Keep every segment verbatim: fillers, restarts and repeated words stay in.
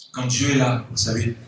Quand Dieu est là, vous savez,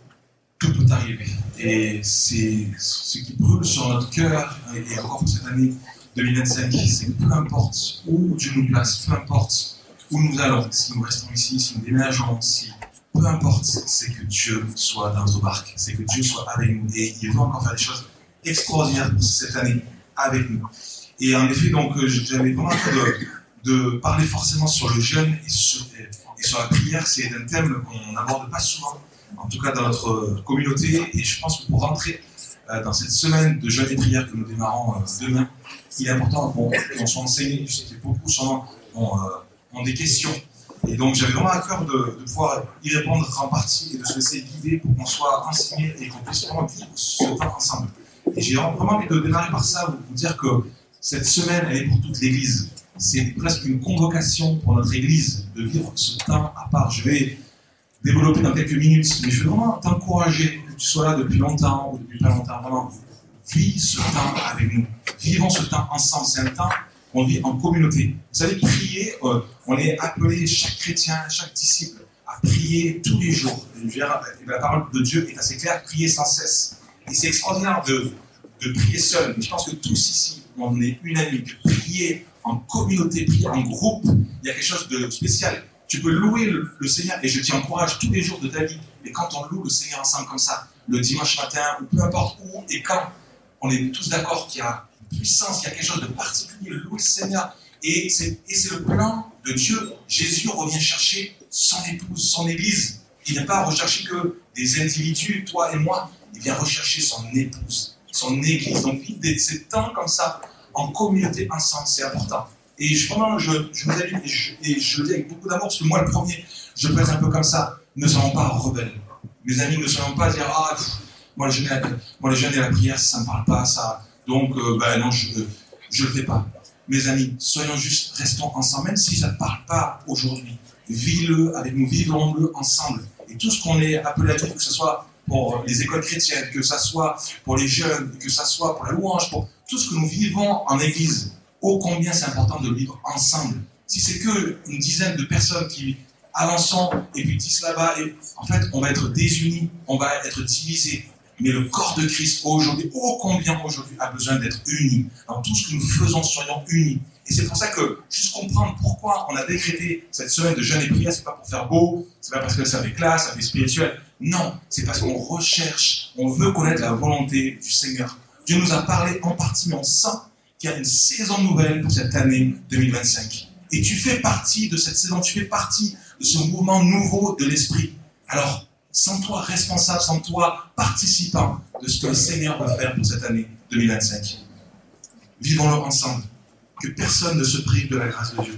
tout peut arriver. Et c'est ce qui brûle sur notre cœur, et encore pour cette année deux mille vingt-cinq, c'est que peu importe où Dieu nous place, peu importe où nous allons, si nous restons ici, si nous déménageons, si, peu importe, c'est que Dieu soit dans notre barque, c'est que Dieu soit avec nous. Et il veut encore faire des choses extraordinaires pour cette année avec nous. Et en effet, donc, j'avais vraiment envie de, de parler forcément sur le jeûne et sur, et sur la prière. C'est un thème qu'on n'aborde pas souvent, en tout cas dans notre communauté. Et je pense que pour rentrer euh, dans cette semaine de jeûne et prière que nous démarrons euh, demain, il est important qu'on, qu'on soit enseigné. Je sais que beaucoup sont, ont, euh, ont des questions. Et donc j'avais vraiment à cœur de, de pouvoir y répondre en partie et de se laisser guider pour qu'on soit enseigné et qu'on puisse vraiment vivre ce temps ensemble. Et j'ai vraiment envie de démarrer par ça, vous dire que cette semaine, elle est pour toute l'Église. C'est presque une convocation pour notre Église de vivre ce temps à part. Je vais développer dans quelques minutes, mais je veux vraiment t'encourager, que tu sois là depuis longtemps ou depuis pas longtemps, vraiment, vis ce temps avec nous. Vivons ce temps ensemble. C'est un temps qu'on vit en communauté. Vous savez, prier, euh, on est appelé, chaque chrétien, chaque disciple, à prier tous les jours. La parole de Dieu est assez claire, prier sans cesse. Et c'est extraordinaire de, de prier seul. Mais je pense que tous ici, on est unanimes. De prier en communauté, prier en groupe, il y a quelque chose de spécial. Tu peux louer le, le Seigneur, et je t'y encourage tous les jours de ta vie. Et quand on loue le Seigneur ensemble comme ça, le dimanche matin, ou peu importe où et quand, on est tous d'accord qu'il y a une puissance, qu'il y a quelque chose de particulier, louer le Seigneur. Et c'est, et c'est le plan de Dieu. Jésus revient chercher son épouse, son Église. Il ne vient pas rechercher que des individus, toi et moi. Il vient rechercher son épouse, son Église. Donc vivre ces temps comme ça, en communauté ensemble, c'est important. Et je, vraiment, je, je vous invite, et je, et je le dis avec beaucoup d'amour, parce que moi, le premier, je peux être un peu comme ça. Ne soyons pas rebelles. Mes amis, ne soyons pas dire, ah, pff, moi, le jeûne, moi, le jeûne et la prière, ça ne me parle pas, ça. Donc, euh, ben non, je ne le fais pas. Mes amis, soyons juste, restons ensemble, même si ça ne parle pas aujourd'hui. Vis-le avec nous, vivons-le ensemble. Et tout ce qu'on est appelé à vivre, que ce soit pour les écoles chrétiennes, que ce soit pour les jeunes, que ce soit pour la louange, pour tout ce que nous vivons en église, ô combien c'est important de le vivre ensemble. Si c'est qu'une dizaine de personnes qui avançons et puis disent là-bas, et en fait, on va être désunis, on va être divisés. Mais le corps de Christ aujourd'hui, ô combien aujourd'hui a besoin d'être unis. Dans tout ce que nous faisons, soyons unis. Et c'est pour ça que, juste comprendre pourquoi on a décrété cette semaine de jeûne et prière, c'est pas pour faire beau, c'est pas parce que ça fait classe, ça fait spirituel. Non, c'est parce qu'on recherche, on veut connaître la volonté du Seigneur. Dieu nous a parlé en partie, mais on sent qu'il y a une saison nouvelle pour cette année deux mille vingt-cinq. Et tu fais partie de cette saison, tu fais partie de ce mouvement nouveau de l'Esprit. Alors, sens-toi responsable, sens-toi participant de ce que le Seigneur va faire pour cette année deux mille vingt-cinq. Vivons-le ensemble. Que personne ne se prive de la grâce de Dieu.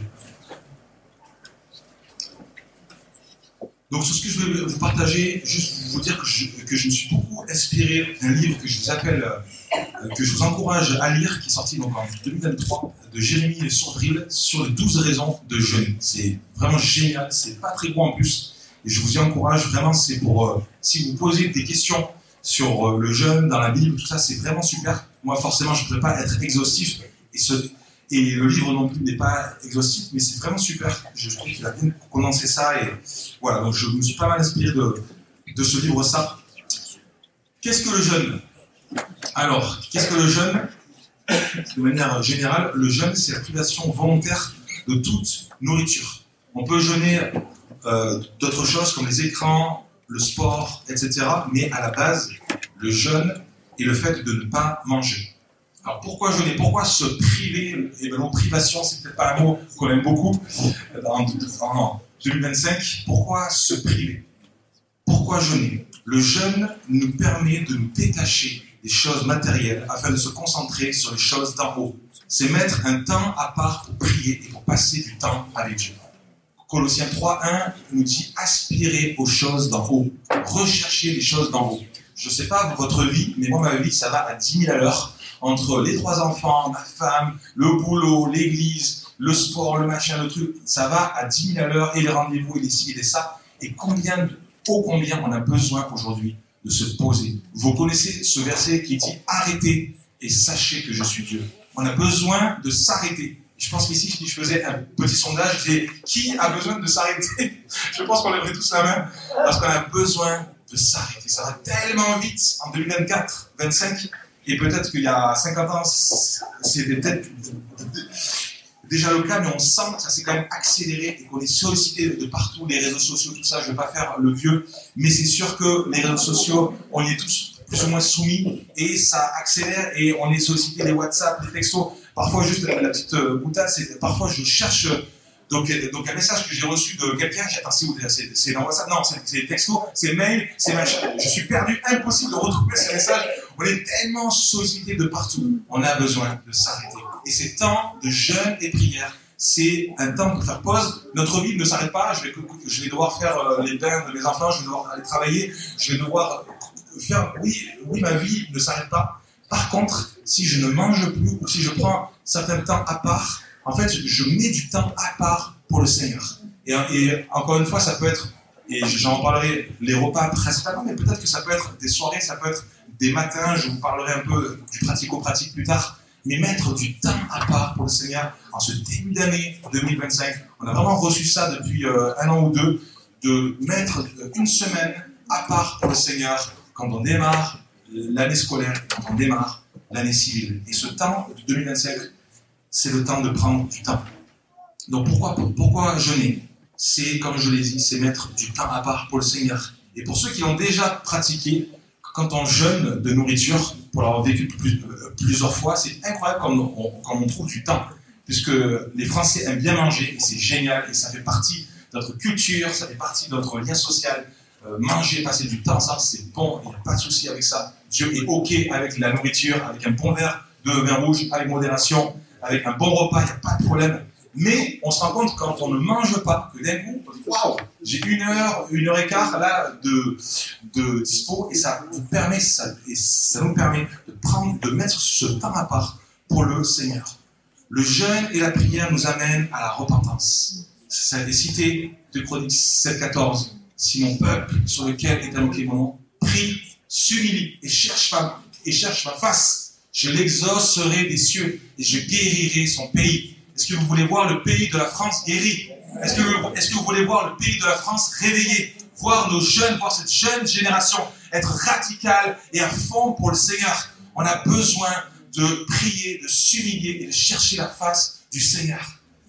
Donc, sur ce que je veux vous partager, juste vous dire que je, que je me suis beaucoup inspiré d'un livre que je vous appelle, euh, que je vous encourage à lire, qui est sorti donc en deux mille vingt-trois, de Jérémie et Sourdril, sur les douze raisons de jeûne. C'est vraiment génial, c'est pas très gros en plus. Et je vous y encourage, vraiment, c'est pour, euh, si vous posez des questions sur euh, le jeûne, dans la Bible, tout ça, c'est vraiment super. Moi, forcément, je ne pourrais pas être exhaustif, et, ce, et le livre non plus n'est pas exhaustif, mais c'est vraiment super. Je, je trouve qu'il a bien condensé ça, et voilà, donc je me suis pas mal inspiré de, de ce livre, ça. Qu'est-ce que le jeûne ? Alors, qu'est-ce que le jeûne ? De manière générale, le jeûne, c'est la privation volontaire de toute nourriture. On peut jeûner Euh, d'autres choses comme les écrans, le sport, et cetera. Mais à la base, le jeûne est le fait de ne pas manger. Alors pourquoi jeûner ? Pourquoi se priver ? Et bien non, privation, c'est peut-être pas un mot qu'on aime beaucoup en, en deux mille vingt-cinq. Pourquoi se priver ? Pourquoi jeûner ? Le jeûne nous permet de nous détacher des choses matérielles afin de se concentrer sur les choses d'en haut. C'est mettre un temps à part pour prier et pour passer du temps avec Dieu. Colossiens trois un nous dit « Aspirez aux choses d'en haut, recherchez les choses d'en haut ». Je ne sais pas votre vie, mais moi, ma vie, ça va à dix mille à l'heure. Entre les trois enfants, ma femme, le boulot, l'église, le sport, le machin, le truc, ça va à dix mille à l'heure, et les rendez-vous, et les ci, et les ça. Et combien, ô combien on a besoin aujourd'hui de se poser. Vous connaissez ce verset qui dit « Arrêtez et sachez que je suis Dieu ». On a besoin de s'arrêter. Je pense qu'ici, si je faisais un petit sondage, je disais, qui a besoin de s'arrêter? Je pense qu'on lèverait tous la main, parce qu'on a besoin de s'arrêter. Ça va tellement vite en deux mille vingt-quatre, vingt-cinq, et peut-être qu'il y a cinquante ans, c'était peut-être déjà le cas, mais on sent que ça s'est quand même accéléré et qu'on est sollicité de partout, les réseaux sociaux, tout ça. Je ne vais pas faire le vieux, mais c'est sûr que les réseaux sociaux, on y est tous plus ou moins soumis, et ça accélère, et on est sollicité, les WhatsApp, les textos. Parfois, juste la, la petite boutade, c'est parfois je cherche donc, donc un message que j'ai reçu de quelqu'un, j'attends, c'est où c'est, c'est dans WhatsApp? Non, c'est, c'est les textos, c'est mail, c'est machin. Je suis perdu, impossible de retrouver ces messages. On est tellement sollicité de partout. On a besoin de s'arrêter. Et ces temps de jeûne et prière, c'est un temps pour faire pause. Notre vie ne s'arrête pas. Je vais, je vais devoir faire les bains de mes enfants, je vais devoir aller travailler, je vais devoir faire, oui, oui, ma vie ne s'arrête pas. Par contre, si je ne mange plus ou si je prends certains temps à part, en fait, je mets du temps à part pour le Seigneur. Et, et encore une fois, ça peut être, et j'en parlerai, les repas principalement, mais peut-être que ça peut être des soirées, ça peut être des matins, je vous parlerai un peu du pratico-pratique plus tard, mais mettre du temps à part pour le Seigneur en ce début d'année deux mille vingt-cinq. On a vraiment reçu ça depuis euh, un an ou deux, de mettre une semaine à part pour le Seigneur quand on démarre l'année scolaire, quand on démarre l'année civile. Et ce temps de deux mille vingt-cinq, c'est le temps de prendre du temps. Donc pourquoi, pourquoi jeûner? C'est, comme je l'ai dit, c'est mettre du temps à part pour le Seigneur. Et pour ceux qui l'ont déjà pratiqué, quand on jeûne de nourriture, pour l'avoir vécu plus, euh, plusieurs fois, c'est incroyable comme on, comme on trouve du temps. Puisque les Français aiment bien manger, et c'est génial, et ça fait partie de notre culture, ça fait partie de notre lien social. Euh, manger, passer du temps ensemble, c'est bon, il n'y a pas de souci avec ça. Dieu est OK avec la nourriture, avec un bon verre de vin rouge, avec modération, avec un bon repas, il n'y a pas de problème. Mais on se rend compte quand on ne mange pas, que d'un coup, on dit waouh, j'ai une heure, une heure et quart là de, de dispo, et ça vous permet, ça, et ça nous permet de prendre, de mettre ce temps à part pour le Seigneur. Le jeûne et la prière nous amènent à la repentance. Ça a été cité de Chroniques sept quatorze. Si mon peuple, sur lequel est invoqué mon nom, prie, s'humilie et cherche ma, et cherche ma face, je l'exaucerai des cieux et je guérirai son pays. Est-ce que vous voulez voir le pays de la France guéri? Est-ce que, vous, est-ce que vous voulez voir le pays de la France réveillé? Voir nos jeunes, voir cette jeune génération être radicale et à fond pour le Seigneur. On a besoin de prier, de s'humilier et de chercher la face du Seigneur.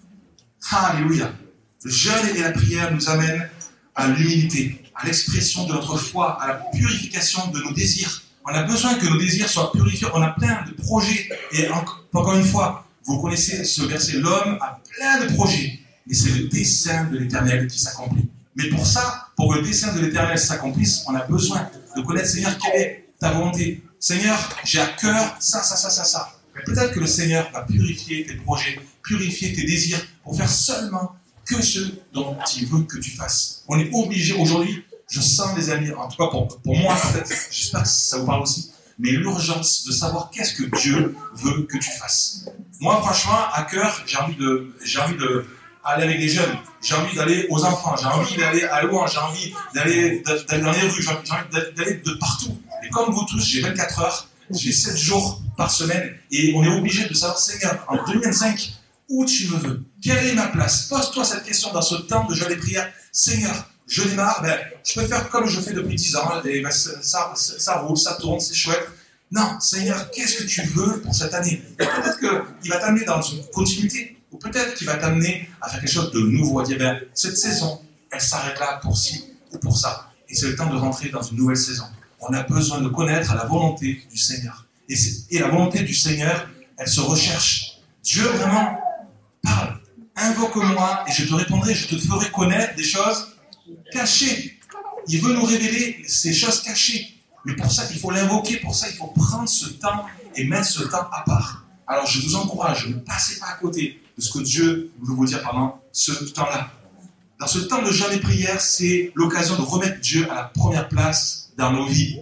Alléluia. Le jeûne et la prière nous amènent à l'humilité, à l'expression de notre foi, à la purification de nos désirs. On a besoin que nos désirs soient purifiés. On a plein de projets. Et encore une fois, vous connaissez ce verset, l'homme a plein de projets. Mais c'est le dessein de l'Éternel qui s'accomplit. Mais pour ça, pour que le dessein de l'Éternel s'accomplisse, on a besoin de connaître, Seigneur, quelle est ta volonté. Seigneur, j'ai à cœur ça, ça, ça, ça, ça. Mais peut-être que le Seigneur va purifier tes projets, purifier tes désirs pour faire seulement que ce dont il veut que tu fasses. On est obligé aujourd'hui, je sens les amis, en tout cas pour, pour moi peut-être, j'espère que ça vous parle aussi, mais l'urgence de savoir qu'est-ce que Dieu veut que tu fasses. Moi franchement, à cœur, j'ai envie de, j'ai envie de aller avec les jeunes, j'ai envie d'aller aux enfants, j'ai envie d'aller à Louan, j'ai envie d'aller, d'aller dans les rues, j'ai envie d'aller de partout. Et comme vous tous, j'ai vingt-quatre heures, j'ai sept jours par semaine, et on est obligé de savoir, Seigneur, en deux mille vingt-cinq, où tu me veux? Quelle est ma place? Pose-toi cette question dans ce temps de jeûne et prière. Seigneur, je démarre, ben, je peux faire comme je fais depuis dix ans, et ben, ça, ça, ça roule, ça tourne, c'est chouette. Non, Seigneur, qu'est-ce que tu veux pour cette année? Et peut-être qu'il va t'amener dans une continuité, ou peut-être qu'il va t'amener à faire quelque chose de nouveau, à dire, ben, cette saison, elle s'arrête là pour ci ou pour ça. Et c'est le temps de rentrer dans une nouvelle saison. On a besoin de connaître la volonté du Seigneur. Et, et la volonté du Seigneur, elle se recherche. Dieu vraiment parle. Invoque-moi et je te répondrai, je te ferai connaître des choses cachées. Il veut nous révéler ces choses cachées. Mais pour ça, il faut l'invoquer. Pour ça, il faut prendre ce temps et mettre ce temps à part. Alors, je vous encourage, ne passez pas à côté de ce que Dieu veut vous dire pendant ce temps-là. Dans ce temps de jeûne et prière, c'est l'occasion de remettre Dieu à la première place dans nos vies.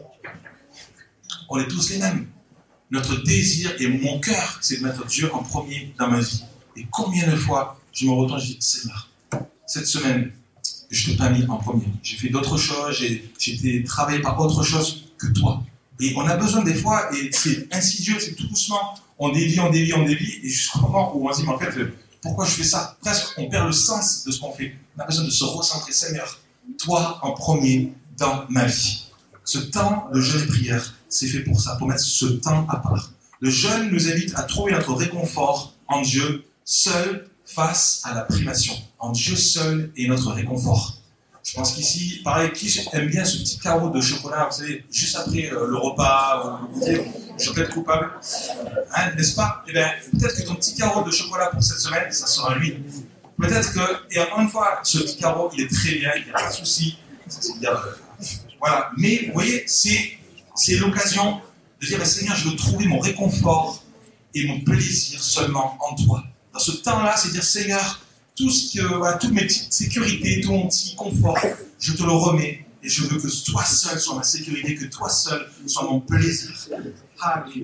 On est tous les mêmes. Notre désir et mon cœur, c'est de mettre Dieu en premier dans ma vie. Et combien de fois je me retourne et je dis, Seigneur, cette semaine, je ne t'ai pas mis en premier. J'ai fait d'autres choses, j'ai, j'ai été travaillé par autre chose que toi. Et on a besoin des fois, et c'est insidieux, c'est tout doucement, on dévie, on dévie, on dévie, et jusqu'au moment où on se dit, mais en fait, pourquoi je fais ça? Presque, on perd le sens de ce qu'on fait. On a besoin de se recentrer. Seigneur, toi en premier dans ma vie. Ce temps de jeûne et prière, c'est fait pour ça, pour mettre ce temps à part. Le jeûne nous invite à trouver notre réconfort en Dieu, seul face à la privation. En Dieu seul est notre réconfort. Je pense qu'ici, pareil, qui aime bien ce petit carreau de chocolat, vous savez, juste après euh, le repas, ou le goûter, je peux être coupable, hein, n'est-ce pas? Eh bien, peut-être que ton petit carreau de chocolat pour cette semaine, ça sera lui. Peut-être que, et encore une fois, ce petit carreau, il est très bien, il n'y a pas de souci. C'est-à-dire, euh, voilà. Mais, vous voyez, c'est, c'est l'occasion de dire, Seigneur, je veux trouver mon réconfort et mon plaisir seulement en toi. Dans ce temps-là, c'est dire, Seigneur, tout ce que, voilà, toutes mes petites sécurités, tout mon petit confort, je te le remets et je veux que toi seul sois ma sécurité, que toi seul sois mon plaisir. Alléluia.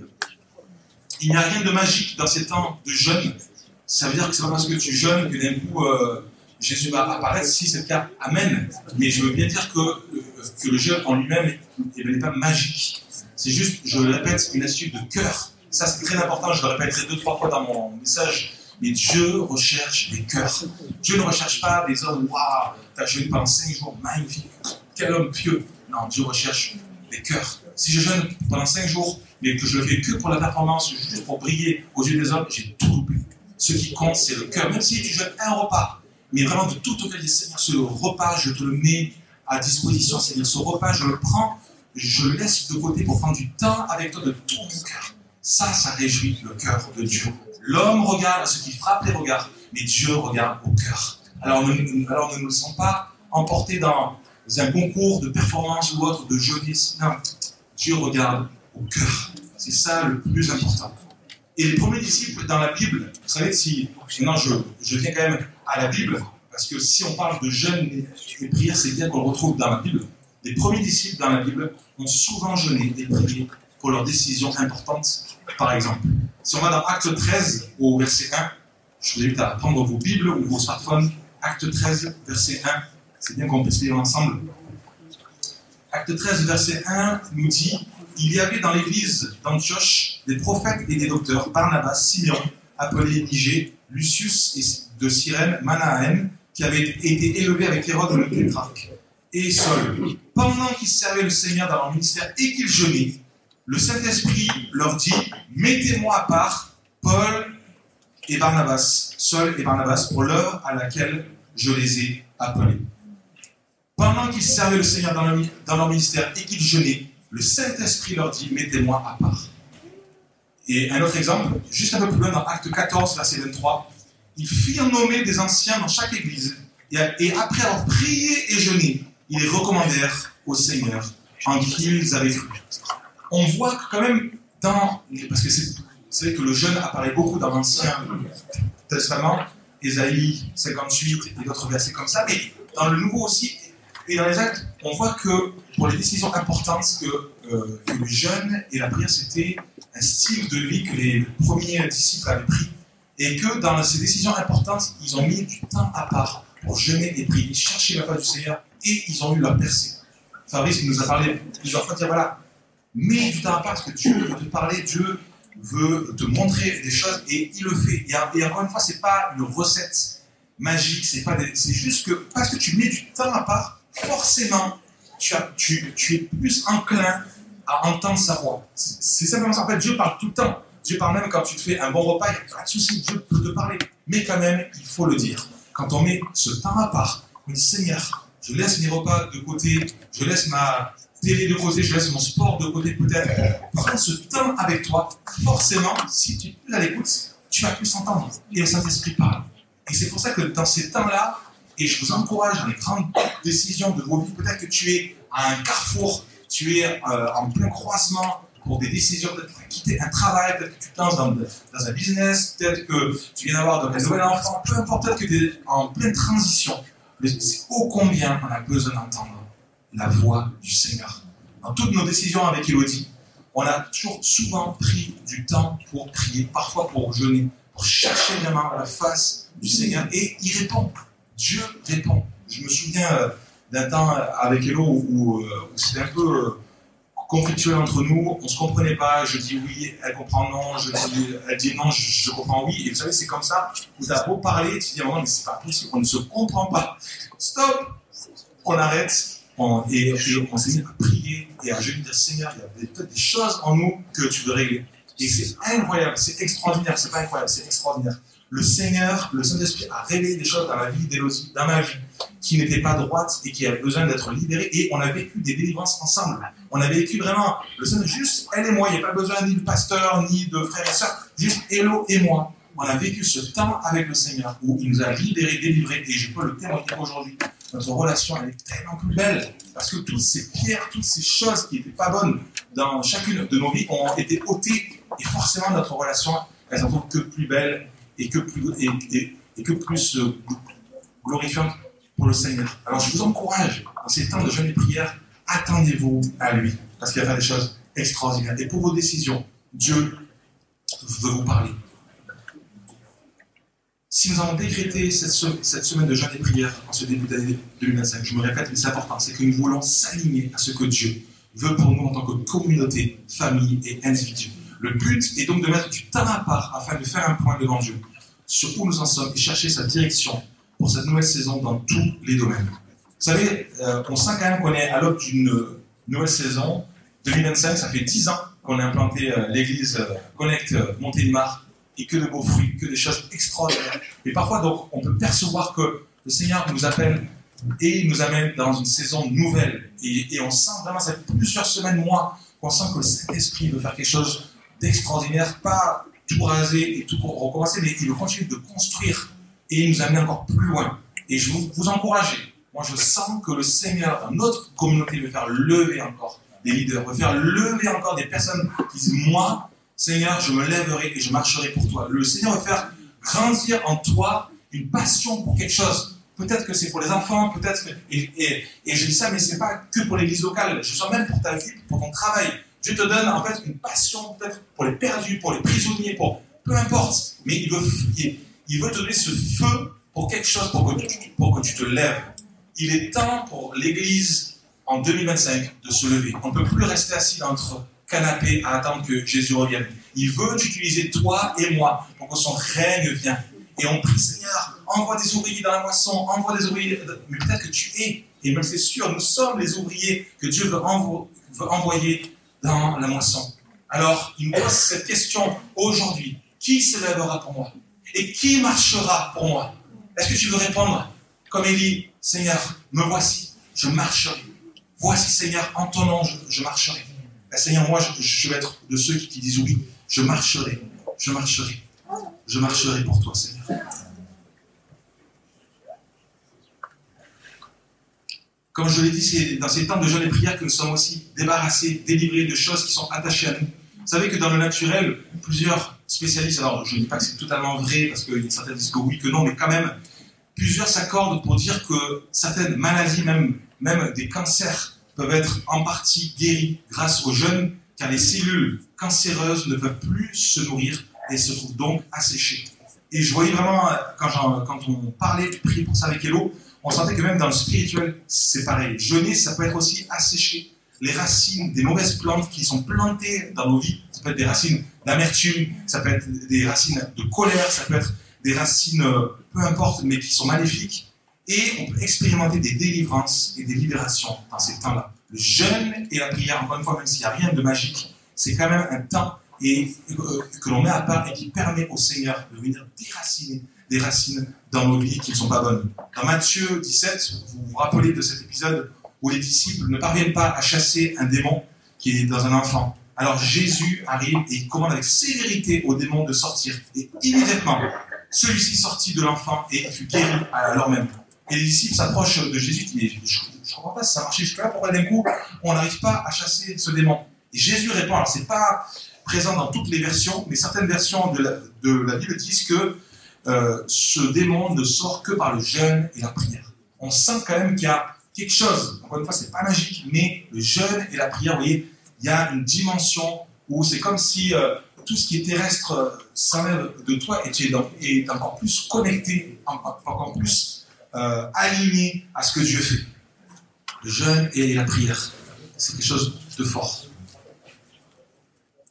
Il n'y a rien de magique dans ces temps de jeûne. Ça veut dire que c'est pas parce que tu jeûnes que d'un coup euh, Jésus va apparaître. Si c'est le cas, amen. Mais je veux bien dire que, euh, que le jeûne en lui-même n'est pas magique. C'est juste, je le répète, une attitude de cœur. Ça, c'est très important. Je le répéterai deux, trois fois dans mon message. Mais Dieu recherche des cœurs. Dieu ne recherche pas des hommes, waouh, t'as jeûné pendant cinq jours, magnifique, quel homme pieux. Non, Dieu recherche des cœurs. Si je jeûne pendant cinq jours, mais que je le fais que pour la performance, juste pour briller aux yeux des hommes, j'ai tout loupé. Ce qui compte, c'est le cœur. Même si tu jeûnes un repas, mais vraiment de tout au cœur, Seigneur, ce repas, je te le mets à disposition, Seigneur. Ce repas, je le prends, je le laisse de côté pour prendre du temps avec toi de tout mon cœur. Ça, ça réjouit le cœur de Dieu. L'homme regarde à ce qui frappe les regards, mais Dieu regarde au cœur. Alors, nous, alors nous ne nous laissons pas emporter dans un concours de performance ou autre, de jeunesse. Non, Dieu regarde au cœur. C'est ça le plus important. Et les premiers disciples dans la Bible, vous savez, si maintenant je, je viens quand même à la Bible, parce que si on parle de jeûne et prière, c'est bien qu'on le retrouve dans la Bible. Les premiers disciples dans la Bible ont souvent jeûné et prié pour leurs décisions importantes. Par exemple, si on va dans Acte treize, au verset un, je vous invite à prendre vos Bibles ou vos smartphones. Acte treize, verset un, c'est bien qu'on puisse lire ensemble. Acte treize, verset un nous dit: il y avait dans l'église d'Antioche des prophètes et des docteurs, Barnabas, Simeon, appelé Niger, Lucius de Cyrène, Manahen, qui avait été élevé avec Hérode le tétrarque, et Saul. Pendant qu'ils servaient le Seigneur dans leur ministère et qu'ils jeûnaient, le Saint-Esprit leur dit: mettez-moi à part Paul et Barnabas, Saul et Barnabas, pour l'œuvre à laquelle je les ai appelés. Pendant qu'ils servaient le Seigneur dans leur, dans leur ministère et qu'ils jeûnaient, le Saint-Esprit leur dit: mettez-moi à part. Et un autre exemple, juste un peu plus loin dans Acte quatorze, verset vingt-trois, ils firent nommer des anciens dans chaque église, et, et après avoir prié et jeûné, ils les recommandèrent au Seigneur en qui ils avaient cru. On voit quand même dans, parce que c'est, vous savez que le jeûne apparaît beaucoup dans l'Ancien Testament, Ésaïe cinquante-huit et d'autres versets comme ça, mais dans le Nouveau aussi, et dans les Actes, on voit que pour les décisions importantes, que, euh, que le jeûne et la prière, c'était un style de vie que les premiers disciples avaient pris, et que dans ces décisions importantes, ils ont mis du temps à part pour jeûner et prier, chercher la face du Seigneur, et ils ont eu leur percée. Fabrice nous a parlé plusieurs fois de dire, voilà, mets du temps à part parce que Dieu veut te parler, Dieu veut te montrer des choses, et il le fait. Et, et encore une fois, c'est pas une recette magique, c'est pas des, c'est juste que parce que tu mets du temps à part, forcément, tu, as, tu, tu es plus enclin à entendre sa voix. C'est, c'est simplement ça. En fait, Dieu parle tout le temps. Dieu parle même quand tu te fais un bon repas, il n'y a pas de souci, Dieu peut te parler. Mais quand même, il faut le dire. Quand on met ce temps à part, on dit, Seigneur, je laisse mes repas de côté, je laisse ma télé de côté, je laisse mon sport de côté peut-être. Prends ce temps avec toi. Forcément, si tu es plus à l'écoute, tu vas plus s'entendre. Et le Saint-Esprit parle. Et c'est pour ça que dans ces temps-là, et je vous encourage dans les grandes décisions de vos vies, peut-être que tu es à un carrefour, tu es euh, en plein croisement pour des décisions, peut-être que tu vas quitter un travail, peut-être que tu te lances dans, dans un business, peut-être que tu viens d'avoir un nouvel enfant, peu importe, peut-être que tu es en pleine transition. Mais c'est ô combien on a besoin d'entendre la voix du Seigneur. Dans toutes nos décisions avec Élodie, on a toujours souvent pris du temps pour prier, parfois pour jeûner, pour chercher vraiment la face du Seigneur, et il répond. Dieu répond. Je me souviens euh, d'un temps avec Hello où, où, où c'était un peu euh, conflictuel entre nous, on ne se comprenait pas, je dis oui, elle comprend non, je dis, elle dit non, je, je comprends oui, et vous savez, c'est comme ça, vous avez beau parler, tu dis à un moment, mais c'est pas possible, on ne se comprend pas. Stop! On arrête, on, et, et on s'est mis à prier et à jeûner, dire Seigneur, il y a peut-être des choses en nous que tu veux régler. Et c'est incroyable, c'est extraordinaire, c'est pas incroyable, c'est extraordinaire. Le Seigneur, le Saint-Esprit a révélé des choses dans la vie d'Élodie, dans ma vie, qui n'étaient pas droites et qui avaient besoin d'être libérées. Et on a vécu des délivrances ensemble. On a vécu vraiment, le Seigneur, juste elle et moi. Il n'y a pas besoin ni de pasteur, ni de frères et sœurs. Juste Élo et moi. On a vécu ce temps avec le Seigneur où il nous a libérés, délivrés. Et je peux le témoigner aujourd'hui. Notre relation, elle est tellement plus belle. Parce que toutes ces pierres, toutes ces choses qui n'étaient pas bonnes dans chacune de nos vies ont été ôtées. Et forcément, notre relation, elle s'en trouve que plus belle et que plus, et, et, et que plus euh, glorifiante pour le Seigneur. Alors je vous encourage, dans ces temps de jeûne et prière, attendez-vous à lui, parce qu'il va faire des choses extraordinaires. Et pour vos décisions, Dieu veut vous parler. Si nous avons décrété cette, se- cette semaine de jeûne et prière en ce début d'année deux mille vingt-cinq, je me répète, mais c'est important, c'est que nous voulons s'aligner à ce que Dieu veut pour nous en tant que communauté, famille et individu. Le but est donc de mettre du temps à part afin de faire un point devant Dieu sur où nous en sommes et chercher sa direction pour cette nouvelle saison dans tous les domaines. Vous savez, euh, on sent quand même qu'on est à l'aube d'une nouvelle saison. deux mille vingt-cinq, ça fait dix ans qu'on a implanté euh, l'église euh, Connect euh, Montélimar, et que de beaux fruits, que des choses extraordinaires. Et parfois, donc, on peut percevoir que le Seigneur nous appelle et nous amène dans une saison nouvelle. Et, et on sent vraiment, ça fait plusieurs semaines, mois, qu'on sent que le Saint-Esprit veut faire quelque chose d'extraordinaire, pas tout raser et tout recommencer, mais il veut continuer de construire et nous amener encore plus loin. Et je veux vous encourager. Moi, je sens que le Seigneur, dans notre communauté, veut faire lever encore des leaders, veut faire lever encore des personnes qui disent, moi, Seigneur, je me lèverai et je marcherai pour toi. Le Seigneur veut faire grandir en toi une passion pour quelque chose. Peut-être que c'est pour les enfants, peut-être que... Et, et, et je dis ça, mais ce n'est pas que pour l'église locale. Je sens même pour ta vie, pour ton travail. Dieu te donne en fait une passion peut-être pour les perdus, pour les prisonniers, pour peu importe. Mais il veut, il, il veut te donner ce feu pour quelque chose, pour que, tu, pour que tu te lèves. Il est temps pour l'église en deux mille vingt-cinq de se lever. On ne peut plus rester assis dans notre canapé à attendre que Jésus revienne. Il veut utiliser toi et moi pour que son règne vienne. Et on prie, Seigneur, envoie des ouvriers dans la moisson, envoie des ouvriers. Mais peut-être que tu es, et même c'est sûr, nous sommes les ouvriers que Dieu veut, envo- veut envoyer dans la moisson. Alors, il me pose cette question aujourd'hui. Qui se lèvera pour moi? Et qui marchera pour moi? Est-ce que tu veux répondre comme Élie? Seigneur, me voici, je marcherai. Voici, Seigneur, en ton nom, je, je marcherai. Et Seigneur, moi, je, je vais être de ceux qui, qui disent oui, je marcherai, je marcherai. Je marcherai pour toi, Seigneur. Comme je l'ai dit, c'est dans ces temps de jeûne et prière que nous sommes aussi débarrassés, délivrés de choses qui sont attachées à nous. Vous savez que dans le naturel, plusieurs spécialistes, alors je ne dis pas que c'est totalement vrai, parce que certains disent que oui, que non, mais quand même, plusieurs s'accordent pour dire que certaines maladies, même, même des cancers, peuvent être en partie guéris grâce au jeûne, car les cellules cancéreuses ne peuvent plus se nourrir et se trouvent donc asséchées. Et je voyais vraiment, quand, quand on parlait, prier pour ça avec Hello, on sentait que même dans le spirituel, c'est pareil. Jeûner, ça peut être aussi assécher les racines des mauvaises plantes qui sont plantées dans nos vies. Ça peut être des racines d'amertume, ça peut être des racines de colère, ça peut être des racines, peu importe, mais qui sont maléfiques. Et on peut expérimenter des délivrances et des libérations dans ces temps-là. Le jeûne et la prière, encore une fois, même s'il n'y a rien de magique, c'est quand même un temps et, euh, que l'on met à part et qui permet au Seigneur de venir déraciner des racines dans nos vies qui ne sont pas bonnes. Dans Matthieu dix-sept, vous vous rappelez de cet épisode où les disciples ne parviennent pas à chasser un démon qui est dans un enfant. Alors Jésus arrive et il commande avec sévérité au démon de sortir. Et immédiatement, celui-ci sortit de l'enfant et il fut guéri à l'heure même. Et les disciples s'approchent de Jésus et disent, je ne comprends pas si ça marchait jusque-là, pourquoi d'un coup on n'arrive pas à chasser ce démon? Et Jésus répond, alors c'est pas présent dans toutes les versions, mais certaines versions de la, de la Bible disent que euh, ce démon ne sort que par le jeûne et la prière. On sent quand même qu'il y a quelque chose, encore une fois c'est pas magique, mais le jeûne et la prière, vous voyez, il y a une dimension où c'est comme si euh, tout ce qui est terrestre euh, s'enlève de toi et tu es, dans, est encore plus connecté, encore plus Euh, aligné à ce que Dieu fait. Le jeûne et la prière, c'est quelque chose de fort.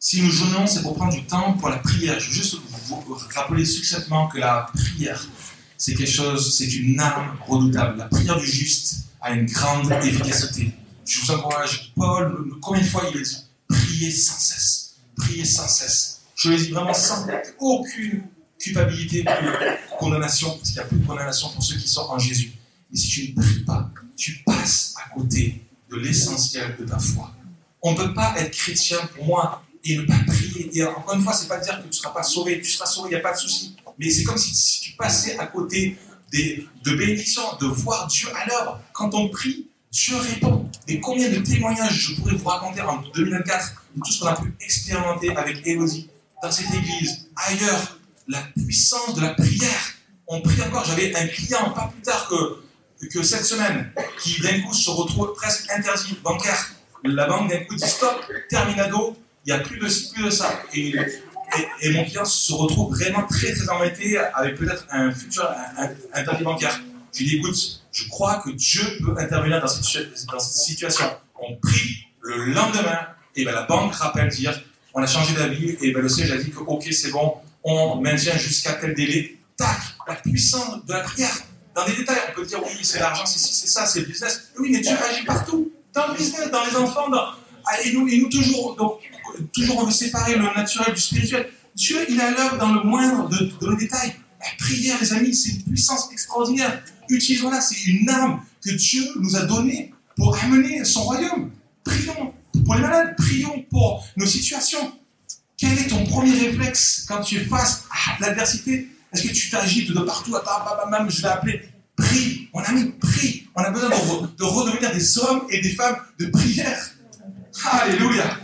Si nous jeûnons, c'est pour prendre du temps pour la prière. Je veux juste vous rappeler succinctement que la prière, c'est quelque chose, c'est une arme redoutable. La prière du juste a une grande efficacité. Je vous encourage, Paul, combien de fois il a dit « Priez sans cesse, priez sans cesse ». Je le dis vraiment sans aucune culpabilité, ou condamnation, parce qu'il n'y a plus de condamnation pour ceux qui sont en Jésus. Mais si tu ne pries pas, tu passes à côté de l'essentiel de ta foi. On ne peut pas être chrétien pour moi et ne pas prier. Et encore une fois, ce n'est pas dire que tu ne seras pas sauvé. Tu seras sauvé, il n'y a pas de souci. Mais c'est comme si, si tu passais à côté des, de bénédictions, de voir Dieu à l'œuvre. Quand on prie, Dieu répond. Et combien de témoignages je pourrais vous raconter en deux mille vingt-quatre de tout ce qu'on a pu expérimenter avec Élodie, dans cette église, ailleurs, la puissance de la prière. On prie encore. J'avais un client, pas plus tard que, que cette semaine, qui d'un coup se retrouve presque interdit bancaire. La banque d'un coup dit stop, terminado, il n'y a plus de, plus de ça. Et, et, et mon client se retrouve vraiment très très embêté avec peut-être un futur un, un, interdit bancaire. Je lui dis écoute, je crois que Dieu peut intervenir dans cette, dans cette situation. On prie le lendemain, et ben la banque rappelle dire on a changé d'avis, et ben le siège a dit que ok c'est bon, on maintient jusqu'à tel délai. Tac, la puissance de la prière. Dans les détails, on peut dire oui, c'est l'argent, c'est ci, c'est ça, c'est le business. Oui, mais Dieu agit partout. Dans le business, dans les enfants, dans... et nous, et nous toujours, donc, toujours on veut séparer le naturel du spirituel. Dieu, il est à l'œuvre dans le moindre de, de nos détails. La prière, les amis, c'est une puissance extraordinaire. Utilisons-la, c'est une arme que Dieu nous a donnée pour amener son royaume. Prions pour les malades, prions pour nos situations. Quel est ton premier réflexe quand tu es face à l'adversité? Est-ce que tu t'agites de partout? Attends, même, je vais appeler. Prie, mon ami, prie. On a besoin de, de redevenir des hommes et des femmes de prière. Alléluia.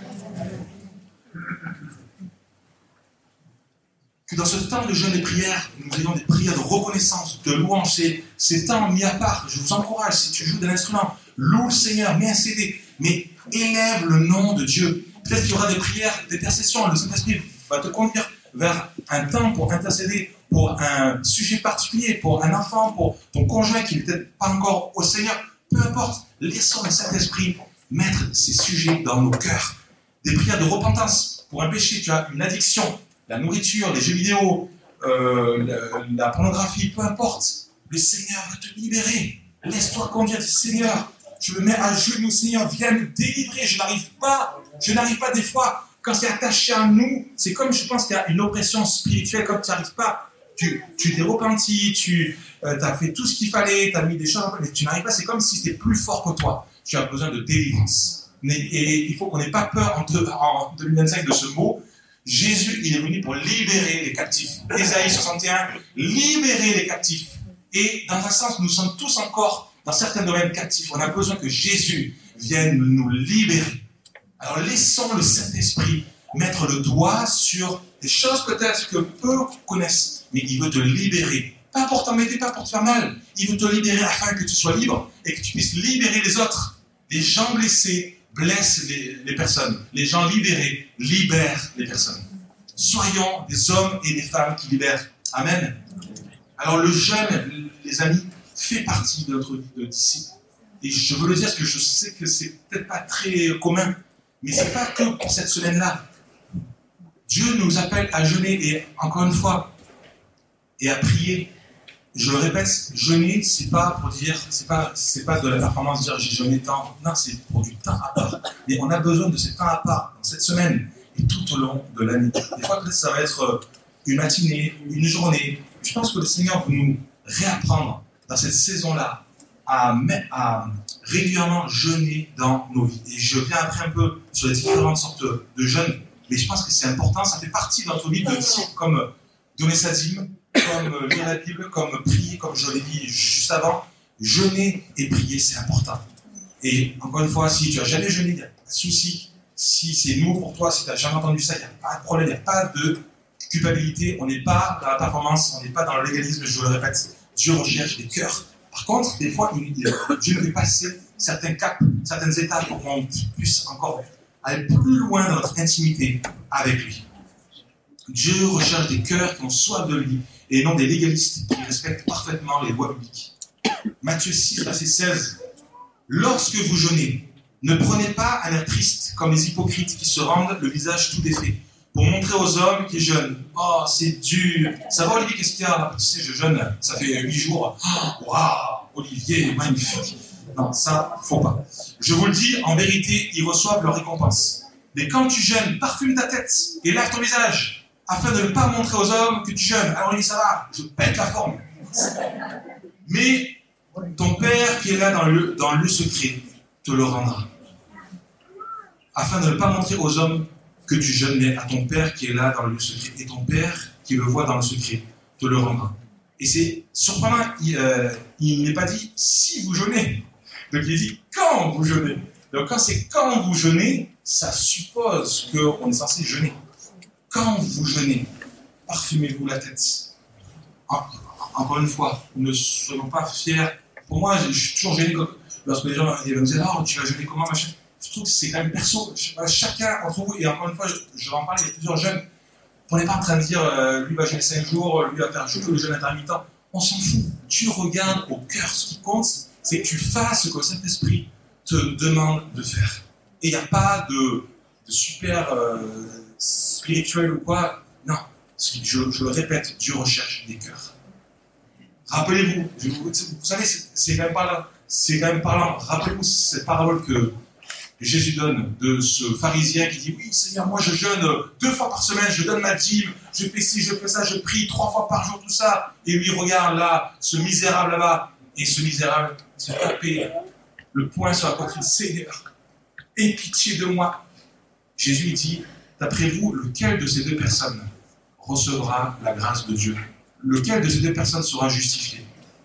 Que dans ce temps de jeûne et prière, nous ayons des prières de reconnaissance, de louange. C'est, ces temps mis à part. Je vous encourage, si tu joues d'un instrument, loue le Seigneur, mets un C D, mais élève le nom de Dieu. Peut-être qu'il y aura des prières, des intercessions. Le Saint-Esprit va te conduire vers un temps pour intercéder pour un sujet particulier, pour un enfant, pour ton conjoint qui n'est peut-être pas encore au Seigneur. Peu importe, laissons le Saint-Esprit mettre ces sujets dans nos cœurs. Des prières de repentance pour un péché, tu as une addiction, la nourriture, les jeux vidéo, euh, la, la pornographie, peu importe. Le Seigneur va te libérer. Laisse-toi conduire. Seigneur, je me mets à genoux, Seigneur, viens me délivrer. Je n'arrive pas, je n'arrive pas des fois. Quand c'est attaché à nous, c'est comme, je pense qu'il y a une oppression spirituelle, comme tu n'arrives pas. Tu, tu t'es repenti, tu euh, as fait tout ce qu'il fallait, tu as mis des choses, mais tu n'arrives pas, c'est comme si c'était plus fort que toi. Tu as besoin de délivrance. Mais, et il faut qu'on n'ait pas peur en, deux, en deux mille vingt-cinq de ce mot. Jésus, il est venu pour libérer les captifs. Ésaïe soixante et un, libérer les captifs. Et dans un sens, nous sommes tous encore, dans certains domaines, captifs. On a besoin que Jésus vienne nous libérer. Alors laissons le Saint-Esprit mettre le doigt sur des choses peut-être que peu connaissent, mais il veut te libérer. Pas pour t'embêter, pas pour te faire mal. Il veut te libérer afin que tu sois libre et que tu puisses libérer les autres. Les gens blessés blessent les, les personnes. Les gens libérés libèrent les personnes. Soyons des hommes et des femmes qui libèrent. Amen. Alors le jeûne, les amis, fait partie de notre vie de disciple. Et je veux le dire parce que je sais que c'est peut-être pas très commun, mais c'est pas que pour cette semaine-là. Dieu nous appelle à jeûner et encore une fois, et à prier. Je le répète, jeûner, c'est pas pour dire, c'est pas, c'est pas de la performance, dire j'ai jeûné tant. Non, c'est pour du temps à part. Et on a besoin de ce temps à part dans cette semaine et tout au long de l'année. Des fois, peut-être ça va être une matinée, une journée. Je pense que le Seigneur veut nous réapprendre dans cette saison-là à, à régulièrement jeûner dans nos vies. Et je viens après un peu sur les différentes sortes de jeûnes, mais je pense que c'est important, ça fait partie de notre vie de disciple, comme donner sa dîme, comme lire la Bible, comme prier, comme je l'ai dit juste avant. Jeûner et prier, c'est important. Et encore une fois, si tu n'as jamais jeûné, il n'y a pas de souci. Si c'est nouveau pour toi, si tu n'as jamais entendu ça, il n'y a pas de problème, il n'y a pas de culpabilité. On n'est pas dans la performance, on n'est pas dans le légalisme, je le répète. Dieu recherche des cœurs. Par contre, des fois, Dieu nous fait passer certains caps, certaines étapes pour qu'on puisse encore aller plus loin dans notre intimité avec lui. Dieu recherche des cœurs qui ont soif de lui et non des légalistes qui respectent parfaitement les lois bibliques. Matthieu six, verset seize. Lorsque vous jeûnez, Ne prenez pas un air triste comme les hypocrites qui se rendent le visage tout défait pour montrer aux hommes qu'ils jeûnent. Oh, c'est dur. Ça va, Olivier, qu'est-ce qu'il y a? Tu sais, je jeûne, ça fait huit jours. Waouh, Olivier, magnifique. Non, ça, faut pas. Je vous le dis, en vérité, ils reçoivent leur récompense. Mais quand tu jeûnes, parfume ta tête et lave ton visage, afin de ne pas montrer aux hommes que tu jeûnes. Alors il dit, ça va, je pète la forme. Mais ton Père qui est là dans le, dans le secret te le rendra. Afin de ne pas montrer aux hommes que tu jeûnes, mais à ton Père qui est là dans le secret. Et ton Père qui le voit dans le secret te le rendra. Et c'est surprenant, il, euh, il n'est pas dit si vous jeûnez. Donc il dit quand vous jeûnez. Donc quand c'est quand vous jeûnez, ça suppose qu'on est censé jeûner. Quand vous jeûnez, parfumez-vous la tête. En, encore une fois, ne soyons pas fiers. Pour moi, je suis toujours gêné quand, lorsque les gens ils me disent « Oh, tu vas jeûner comment machin ?» Je trouve que c'est quand même perso. Chacun entre vous, et encore une fois, je, je vais en parler, il y a plusieurs jeunes. On n'est pas en train de dire euh, lui va jeûner cinq jours, lui va faire juste le jeûne intermittent. On s'en fout. Tu regardes au cœur. Ce qui compte, c'est que tu fasses ce que le Saint-Esprit te demande de faire. Et il n'y a pas de, de super euh, spirituel ou quoi. Non. Je, je le répète, Dieu recherche des cœurs. Rappelez-vous, vous, vous savez, c'est, c'est quand même parlant. C'est quand même parlant. Rappelez-vous cette parabole que Jésus donne de ce pharisien qui dit « Oui, Seigneur, moi je jeûne deux fois par semaine, je donne ma dîme, je fais ci, je fais ça, je prie trois fois par jour, tout ça. » Et lui regarde là, ce misérable là-bas, et ce misérable se taper le poing sur la poitrine. « Seigneur, aie pitié de moi. » Jésus il dit « D'après vous, lequel de ces deux personnes recevra la grâce de Dieu? Lequel de ces deux personnes sera justifié? »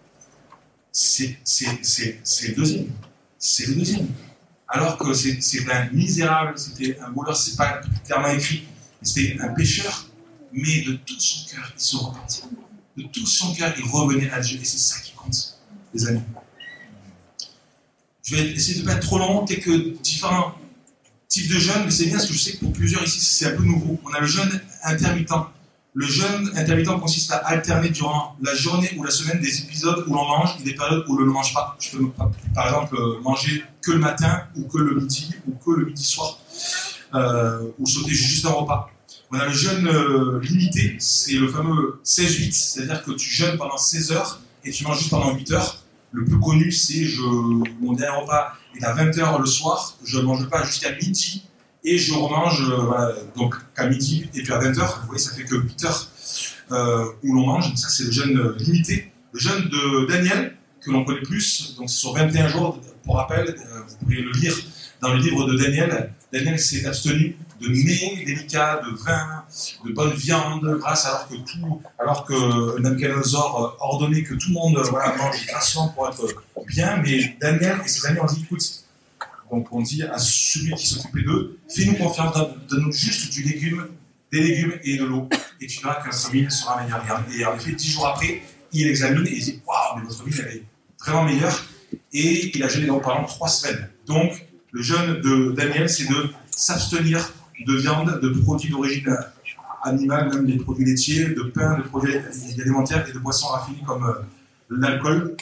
C'est, c'est, c'est, c'est le deuxième. C'est le deuxième. Alors que c'est, c'est un misérable, c'était un voleur, c'est pas clairement écrit, c'était un pécheur, mais de tout son cœur, il se repentit. De tout son cœur, il revenait à Dieu. Et c'est ça qui compte, les amis. Je vais essayer de ne pas être trop long, quelques différents types de jeûnes, mais c'est bien parce que je sais que pour plusieurs ici, c'est un peu nouveau. On a le jeûne intermittent. Le jeûne intermittent consiste à alterner durant la journée ou la semaine des épisodes où l'on mange et des périodes où l'on ne mange pas. Je peux par exemple manger que le matin ou que le midi ou que le midi soir euh, ou sauter juste un repas. On a le jeûne euh, limité, c'est le fameux seize huit, c'est-à-dire que tu jeûnes pendant seize heures et tu manges juste pendant huit heures. Le plus connu, c'est je, mon dernier repas est à vingt heures le soir, je ne mange pas jusqu'à midi. Et je remange euh, voilà, donc à midi et puis à vingt heures, vous voyez, ça fait que huit heures euh, où l'on mange. Ça, c'est le jeûne euh, limité. Le jeûne de Daniel, que l'on connaît plus, donc sur vingt et un jours, pour rappel, euh, vous pouvez le lire dans le livre de Daniel. Daniel s'est abstenu de mets délicats, de vin, de bonne viande, grâce alors que tout, alors que Nabuchodonosor ordonnait que tout le monde voilà, mange grassement pour être bien, mais Daniel et ses amis ont dit, écoute, donc on dit à celui qui s'occupait d'eux, fais-nous confiance, donne-nous juste du légume, des légumes et de l'eau, et tu verras que notre mine sera meilleure. Et en effet, dix jours après, il examine et il dit, waouh, mais votre mine elle est vraiment meilleure, et il a jeûné donc pendant trois semaines. Donc le jeûne de Daniel, c'est de s'abstenir de viande, de produits d'origine animale, même des produits laitiers, de pain, de produits alimentaires et de boissons raffinées comme euh, l'alcool.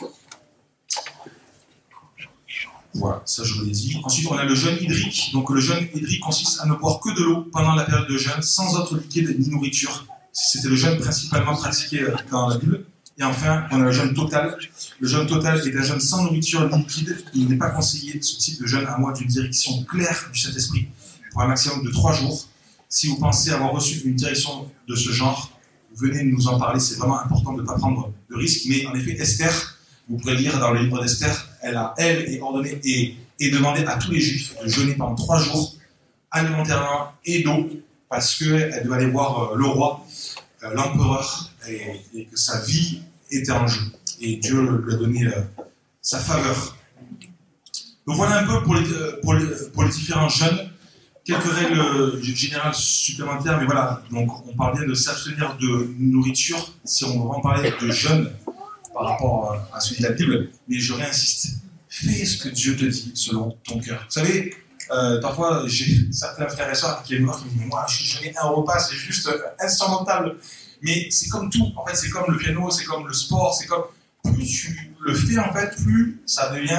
Voilà, ça je vous l'ai dit. Ensuite, on a le jeûne hydrique. Donc le jeûne hydrique consiste à ne boire que de l'eau pendant la période de jeûne, sans autre liquide ni nourriture. C'était le jeûne principalement pratiqué dans la Bible. Et enfin, on a le jeûne total. Le jeûne total est un jeûne sans nourriture ni liquide. Il n'est pas conseillé ce type de jeûne à moins d'une direction claire du Saint-Esprit pour un maximum de trois jours. Si vous pensez avoir reçu une direction de ce genre, venez nous en parler. C'est vraiment important de ne pas prendre de risques. Mais en effet, Esther, vous pourrez lire dans le livre d'Esther, elle a, elle, est ordonnée et, et demandé à tous les Juifs de jeûner pendant trois jours, alimentairement et d'eau, parce qu'elle devait aller voir le roi, l'empereur, et, et que sa vie était en jeu. Et Dieu lui a donné euh, sa faveur. Donc voilà un peu pour les, pour les, pour les différents jeûnes. Quelques règles générales supplémentaires, mais voilà, donc on parle bien de s'abstenir de nourriture, si on va en parler de jeûne par rapport à celui de la Bible, mais je réinsiste, fais ce que Dieu te dit selon ton cœur. Vous savez, euh, parfois j'ai certains frères et sœurs qui viennent me voir qui me disent « Moi, je suis jeûné un repas, c'est juste insurmontable. » Mais c'est comme tout, en fait, c'est comme le piano, c'est comme le sport, c'est comme... Plus tu le fais, en fait, plus ça devient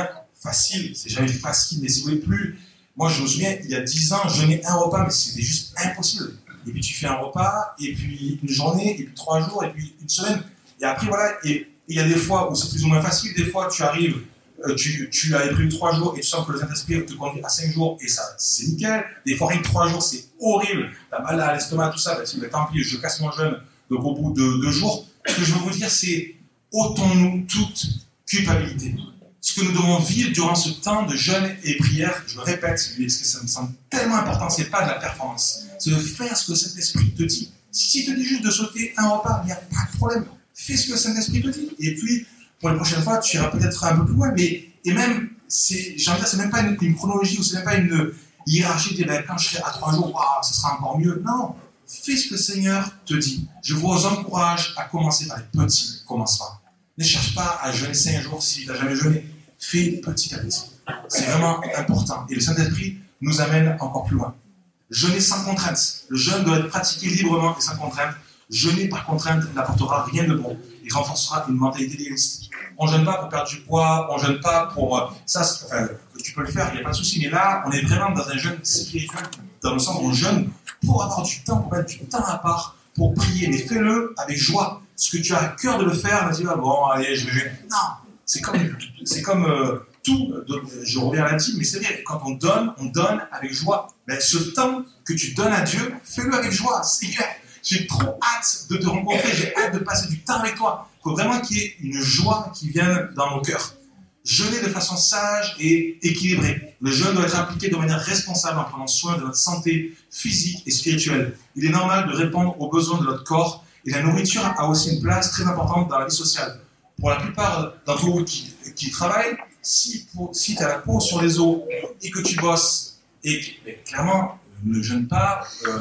facile, c'est jamais facile, mais si vous voulez plus, moi je me souviens, il y a dix ans, jeûner un repas, mais c'était juste impossible. Et puis tu fais un repas, et puis une journée, et puis trois jours, et puis une semaine. Et après voilà, et il y a des fois où c'est plus ou moins facile, des fois tu arrives, euh, tu, tu avais prévu trois jours, et tu sens que le Saint-Esprit te conduit à cinq jours, et ça c'est nickel. Des fois rien que trois jours, c'est horrible, t'as mal à l'estomac, tout ça, bah, tu dis, tant pis, je casse mon jeûne, donc au bout de deux jours. Ce que je veux vous dire, c'est ôtons-nous toute culpabilité. Ce que nous devons vivre durant ce temps de jeûne et prière, je le répète, parce que ça me semble tellement important, c'est pas de la performance. C'est de faire ce que cet esprit te dit. S'il te dit juste de sauter un repas, il n'y a pas de problème. Fais ce que cet esprit te dit. Et puis, pour les prochaines fois, tu iras peut-être un peu plus loin, mais, et même, c'est, j'ai envie de dire, c'est même pas une, une chronologie, ou c'est même pas une hiérarchie, de ben, quand je serai à trois jours, waouh, ce sera encore mieux. Non. Fais ce que le Seigneur te dit. Je vous encourage à commencer par les petits commencements. Ne cherche pas à jeûner cinq jours si tu n'as jamais jeûné. Fais petit à petit. C'est vraiment important. Et le Saint-Esprit nous amène encore plus loin. Jeûner sans contrainte. Le jeûne doit être pratiqué librement et sans contrainte. Jeûner par contrainte n'apportera rien de bon. Il renforcera une mentalité d'égoïste. On ne jeûne pas pour perdre du poids, on ne jeûne pas pour... Ça, enfin, tu peux le faire, il n'y a pas de souci. Mais là, on est vraiment dans un jeûne spirituel, dans le sens où on jeûne pour avoir du temps, pour mettre du temps à part, pour prier. Mais fais-le avec joie. Ce que tu as à cœur de le faire, vas-y, ah, bon, allez, je vais jeûner. Non, c'est comme, c'est comme euh, tout. De, je reviens à la dîme, mais c'est vrai, quand on donne, on donne avec joie. Mais ce temps que tu donnes à Dieu, fais-le avec joie. Seigneur, j'ai trop hâte de te rencontrer, j'ai hâte de passer du temps avec toi. Il faut vraiment qu'il y ait une joie qui vienne dans nos cœurs. Jeûner de façon sage et équilibrée. Le jeûne doit être appliqué de manière responsable en prenant soin de notre santé physique et spirituelle. Il est normal de répondre aux besoins de notre corps et la nourriture a aussi une place très importante dans la vie sociale. Pour la plupart d'entre vous qui, qui travaillent, si, si tu as la peau sur les os et que tu bosses, et clairement, ne jeûne pas euh,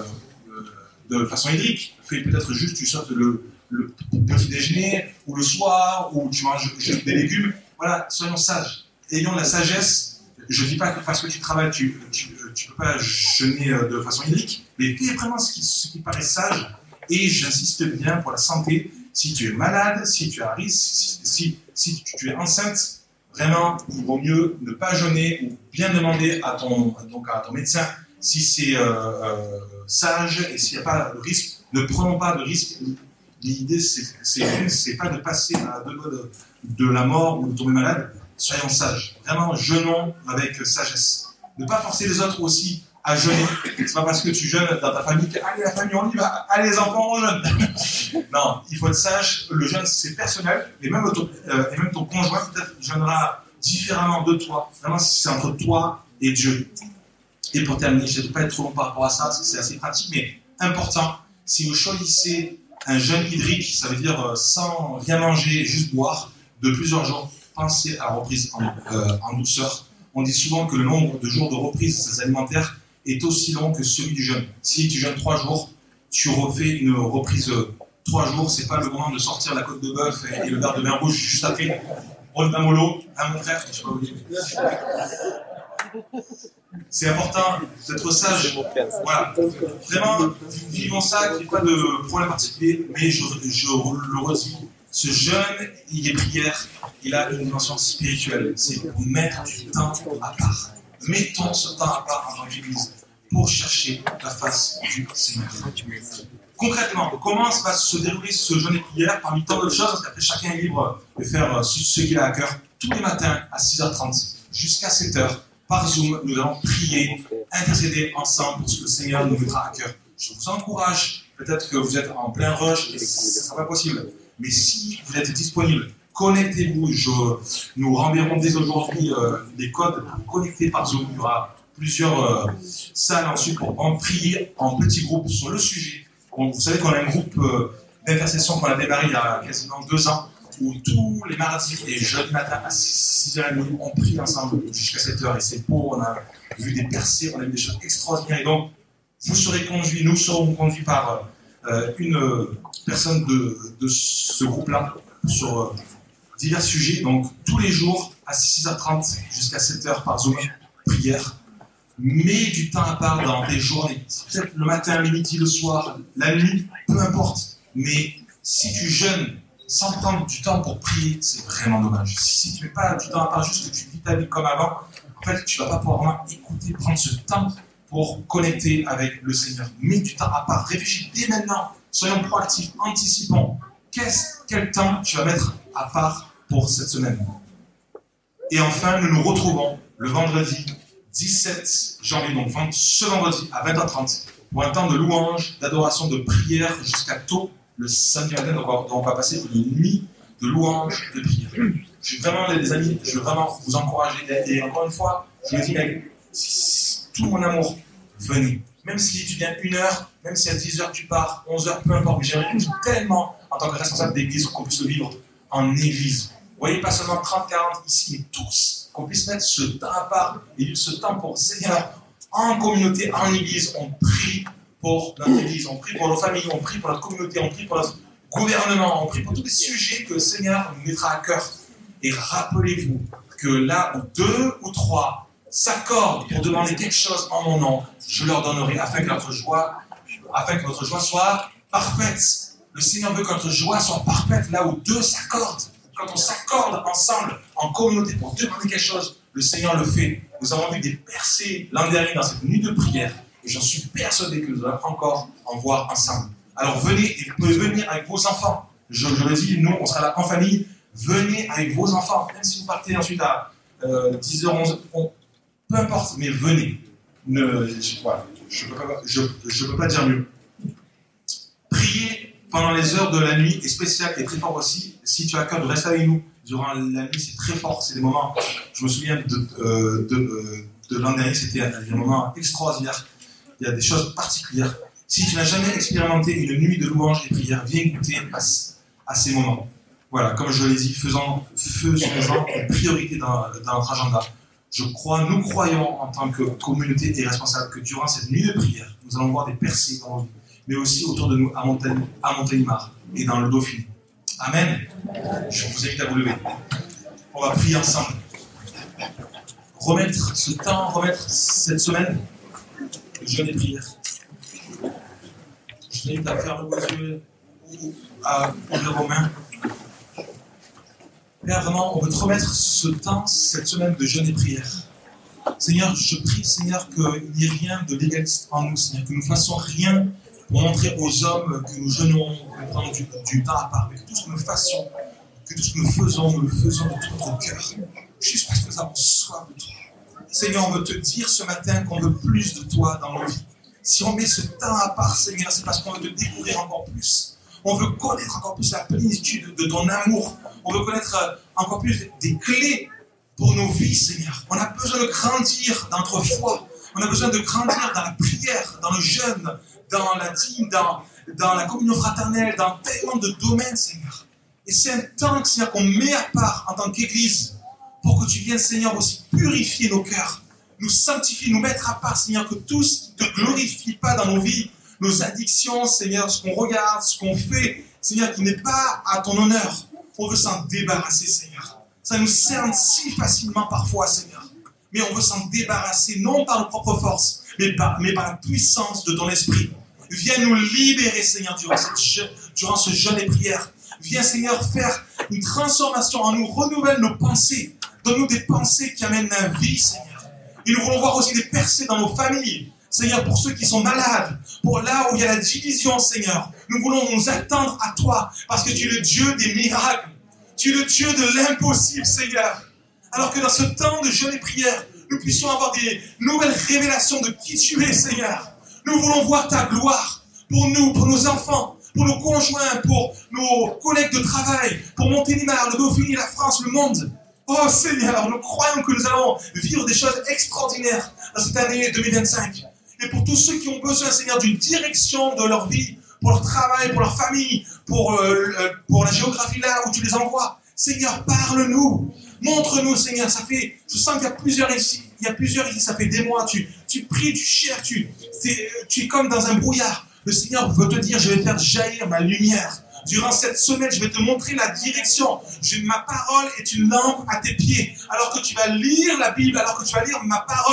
euh, de façon hydrique. Fais peut-être juste, tu sautes le, le petit déjeuner, ou le soir, ou tu manges juste des légumes. Voilà, soyons sages. Ayons la sagesse. Je ne dis pas que parce que tu travailles, tu ne peux pas jeûner de façon hydrique, mais fais vraiment ce qui, ce qui paraît sage. Et j'insiste bien pour la santé. Si tu es malade, si tu as un risque, si, si, si tu es enceinte, vraiment, il vaut mieux ne pas jeûner ou bien demander à ton, donc à ton médecin si c'est euh, euh, sage et s'il n'y a pas de risque. Ne prenons pas de risque. L'idée, c'est, c'est, c'est pas de passer à deux doigts de, de la mort ou de tomber malade. Soyons sages. Vraiment, jeûnons avec sagesse. Ne pas forcer les autres aussi à jeûner. C'est pas parce que tu jeûnes dans ta famille que allez la famille on y va, allez les enfants on jeûne. Non, il faut être sage. Le jeûne c'est personnel et même ton, euh, et même ton conjoint peut-être jeûnera différemment de toi. Vraiment c'est entre toi et Dieu. Et pour terminer, je ne vais pas être trop long par rapport à ça, parce que c'est assez pratique, mais important. Si vous choisissez un jeûne hydrique, ça veut dire euh, sans rien manger, juste boire, de plusieurs jours, pensez à la reprise en, euh, en douceur. On dit souvent que le nombre de jours de reprise alimentaire est aussi long que celui du jeûne. Si tu jeûnes trois jours, tu refais une reprise euh, trois jours, c'est pas le moment de sortir la côte de bœuf et, et le verre de vin rouge juste après. On va mollo, à mon frère, je sais pas vous dire. C'est important d'être sage. Voilà. Vraiment, vivons ça, qu'il n'y ait pas de problème particulier, mais je, je le redis, ce jeûne, il est prière, il a une dimension spirituelle. C'est pour mettre du temps à part. Mettons ce temps à part en tant qu'Église pour chercher la face du Seigneur. Concrètement, comment va se dérouler ce jeûne et prière parmi tant d'autres choses, parce qu'après chacun est libre de faire ce qu'il a à cœur. Tous les matins à six heures trente jusqu'à sept heures, par Zoom, nous allons prier, intercéder ensemble pour ce que le Seigneur nous mettra à cœur. Je vous encourage, peut-être que vous êtes en plein rush et ce ne sera pas possible, mais si vous êtes disponible, connectez-vous. Je, nous renverrons dès aujourd'hui euh, des codes pour connecter par Zoom. Il y aura plusieurs euh, salles ensuite pour en prier en petits groupes sur le sujet. Donc, vous savez qu'on a un groupe euh, d'intercession qu'on a démarré il y a quasiment deux ans, où tous les mardis et jeudi matin à six heures trente, on prie ensemble jusqu'à sept heures. Et c'est beau, on a vu des percées, on a vu des choses extraordinaires. Et donc, vous serez conduits, nous serons conduits par euh, une personne de, de ce groupe-là sur euh, divers sujets. Donc, tous les jours, à six heures trente jusqu'à sept heures par Zoom, prière. Mets du temps à part dans tes journées. Peut-être le matin, le midi, le soir, la nuit, peu importe. Mais si tu jeûnes sans prendre du temps pour prier, c'est vraiment dommage. Si, si tu ne mets pas du temps à part, juste que tu vis ta vie comme avant, en fait, tu ne vas pas pouvoir vraiment écouter, prendre ce temps pour connecter avec le Seigneur. Mets du temps à part, réfléchis dès maintenant, soyons proactifs, anticipons. Qu'est-ce, quel temps tu vas mettre à part pour cette semaine? Et enfin, nous nous retrouvons le vendredi dix-sept janvier, donc ce vendredi à vingt heures trente, pour un temps de louange, d'adoration, de prière jusqu'à tôt le samedi matin. Donc on va passer une nuit de louange, de prière. Je suis vraiment, les amis, je veux vraiment vous encourager. Et encore une fois, je vous dis avec tout mon amour, venez. Même si tu viens une heure, même si à dix heures tu pars, onze heures, peu importe, mais j'aimerais tellement, en tant que responsable d'église, qu'on puisse le vivre en église. Vous voyez, pas seulement trente, quarante ici, mais tous, qu'on puisse mettre ce temps à part et vivre ce temps pour le Seigneur. En communauté, en église, on prie pour notre église, on prie pour nos familles, on prie pour notre communauté, on prie pour notre gouvernement, on prie pour tous les sujets que le Seigneur nous mettra à cœur. Et rappelez-vous que là où deux ou trois s'accordent pour demander quelque chose en mon nom, je leur donnerai afin que notre joie, afin que notre joie soit parfaite. Le Seigneur veut que notre joie soit parfaite là où deux s'accordent. Quand on s'accorde ensemble, en communauté, pour demander quelque chose, le Seigneur le fait. Nous avons vu des percées l'an dernier dans cette nuit de prière. Et j'en suis persuadé que nous allons encore en voir ensemble. Alors venez, et vous pouvez venir avec vos enfants. Je, je le dis, nous, on sera là en famille. Venez avec vos enfants. Même si vous partez ensuite à euh, dix heures, onze heures, on, peu importe, mais venez. Ne, je, voilà, je ne peux, je, peux pas dire mieux. Priez pendant les heures de la nuit est spécial et très fort aussi. Si tu as à cœur de rester avec nous durant la nuit, c'est très fort. C'est des moments, je me souviens de, euh, de, euh, de l'an dernier, c'était des moments extraordinaires. Il y a des choses particulières. Si tu n'as jamais expérimenté une nuit de louange et prière, viens écouter à, à ces moments. Voilà, comme je l'ai dit, faisons, faisons-en une priorité dans, dans notre agenda. Je crois, nous croyons en tant que communauté et responsable que durant cette nuit de prière, nous allons voir des percées dans nos vies, mais aussi autour de nous à Montélimar, à Montélimar et dans le Dauphiné. Amen. Je vous invite à vous lever. On va prier ensemble. Remettre ce temps, remettre cette semaine de jeûne et prière. Je vous invite à fermer vos yeux ou à ouvrir vos mains. Père, vraiment, on veut te remettre ce temps, cette semaine de jeûne et prière. Seigneur, je prie, Seigneur, qu'il n'y ait rien de légaliste en nous, Seigneur, que nous ne fassions rien pour montrer aux hommes que nous jeûnons, que nous prenons du, du temps à part, mais que tout ce que nous fassions, que tout ce que nous faisons, nous le faisons de tout notre cœur, juste parce que nous avons soif de toi. Seigneur, on veut te dire ce matin qu'on veut plus de toi dans nos vies. Si on met ce temps à part, Seigneur, c'est parce qu'on veut te découvrir encore plus. On veut connaître encore plus la plénitude de ton amour. On veut connaître encore plus des clés pour nos vies, Seigneur. On a besoin de grandir dans notre foi. On a besoin de grandir dans la prière, dans le jeûne, dans la dîme, dans, dans la communion fraternelle, dans tellement de domaines, Seigneur. Et c'est un temps, Seigneur, qu'on met à part en tant qu'Église pour que tu viennes, Seigneur, aussi purifier nos cœurs, nous sanctifier, nous mettre à part, Seigneur, que tout ce qui ne te glorifie pas dans nos vies, nos addictions, Seigneur, ce qu'on regarde, ce qu'on fait, Seigneur, qui n'est pas à ton honneur, on veut s'en débarrasser, Seigneur. Ça nous cerne si facilement parfois, Seigneur. Mais on veut s'en débarrasser, non par nos propres forces, mais par, mais par la puissance de ton esprit. Viens nous libérer, Seigneur, durant, cette je, durant ce jeûne et prière. Viens, Seigneur, faire une transformation en nous, renouvelle nos pensées. Donne-nous des pensées qui amènent la vie, Seigneur. Et nous voulons voir aussi des percées dans nos familles. Seigneur, pour ceux qui sont malades, pour là où il y a la division, Seigneur, nous voulons nous attendre à toi, parce que tu es le Dieu des miracles. Tu es le Dieu de l'impossible, Seigneur. Alors que dans ce temps de jeûne et prière, nous puissions avoir des nouvelles révélations de qui tu es, Seigneur. Nous voulons voir ta gloire pour nous, pour nos enfants, pour nos conjoints, pour nos collègues de travail, pour Montélimar, le Dauphiné, la France, le monde. Oh Seigneur, nous croyons que nous allons vivre des choses extraordinaires dans cette année deux mille vingt-cinq. Et pour tous ceux qui ont besoin, Seigneur, d'une direction de leur vie, pour leur travail, pour leur famille, pour, euh, pour la géographie là où tu les envoies. Seigneur, parle-nous. Montre-nous, Seigneur. Ça fait, je sens qu'il y a plusieurs ici. Il y a plusieurs ici. Ça fait des mois. Tu, tu pries, tu cherches. Tu, tu es comme dans un brouillard. Le Seigneur veut te dire, je vais faire jaillir ma lumière. Durant cette semaine, je vais te montrer la direction. Je, ma parole est une lampe à tes pieds. Alors que tu vas lire la Bible, alors que tu vas lire ma parole,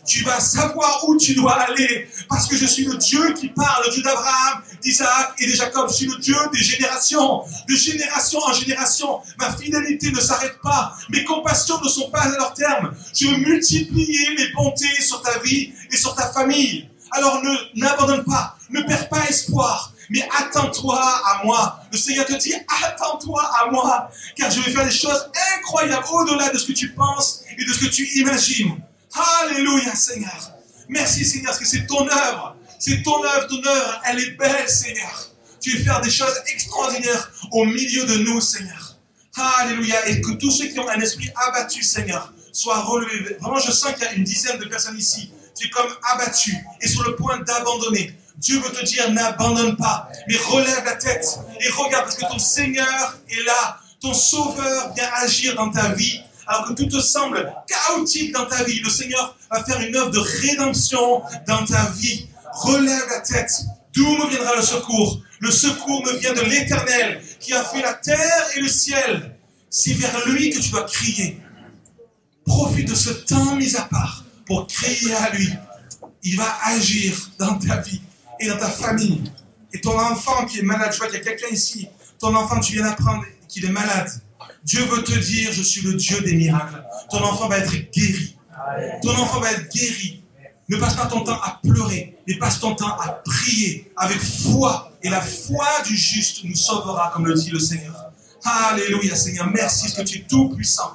Tu vas savoir où tu dois aller, parce que je suis le Dieu qui parle, le Dieu d'Abraham, d'Isaac et de Jacob. Je suis le Dieu des générations, de génération en génération. Ma fidélité ne s'arrête pas, mes compassions ne sont pas à leur terme. Je veux multiplier mes bontés sur ta vie et sur ta famille. Alors ne n'abandonne pas, ne perds pas espoir, mais attends-toi à moi. Le Seigneur te dit, attends-toi à moi, car je vais faire des choses incroyables au-delà de ce que tu penses et de ce que tu imagines. Alléluia, Seigneur. Merci, Seigneur, parce que c'est ton œuvre. C'est ton œuvre, ton œuvre, elle est belle, Seigneur. Tu veux faire des choses extraordinaires au milieu de nous, Seigneur. Alléluia. Et que tous ceux qui ont un esprit abattu, Seigneur, soient relevés. Vraiment, je sens qu'il y a une dizaine de personnes ici. Tu es comme abattu et sur le point d'abandonner. Dieu veut te dire, n'abandonne pas, mais relève la tête et regarde, parce que ton Seigneur est là. Ton Sauveur vient agir dans ta vie. Alors que tout te semble chaotique dans ta vie, le Seigneur va faire une œuvre de rédemption dans ta vie. Relève la tête. D'où me viendra le secours? Le secours me vient de l'Éternel qui a fait la terre et le ciel. C'est vers lui que tu dois crier. Profite de ce temps mis à part pour crier à lui. Il va agir dans ta vie et dans ta famille. Et ton enfant qui est malade, je vois qu'il y a quelqu'un ici, ton enfant, tu viens d'apprendre qu'il est malade. Dieu veut te dire, je suis le Dieu des miracles. Ton enfant va être guéri. Ton enfant va être guéri. Ne passe pas ton temps à pleurer, mais passe ton temps à prier avec foi. Et la foi du juste nous sauvera, comme le dit le Seigneur. Alléluia, Seigneur. Merci parce que tu es tout puissant.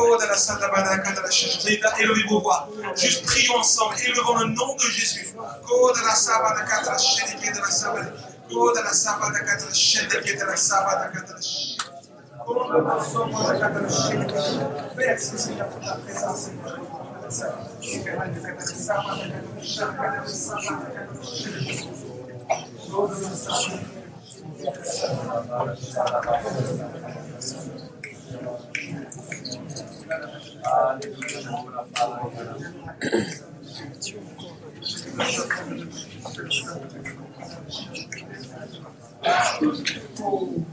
Élevez vos voix. Juste prions ensemble. Élevons le nom de Jésus. Merci, Seigneur, pour ta présence. Oh.